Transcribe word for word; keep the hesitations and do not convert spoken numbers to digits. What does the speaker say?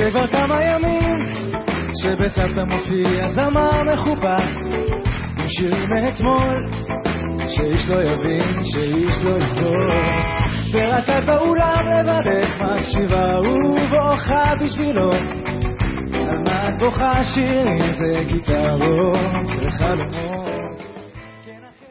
זה כבר כמה ימים שבסבתא מופיע זמר מחופש עם שירים מאתמול שאיש לא יבין, שאיש לא יזכור ורק את באולם לבדך מקשיבה ובוכה בשבילו על מה את בוכה שירים זה גיטרות וחלומות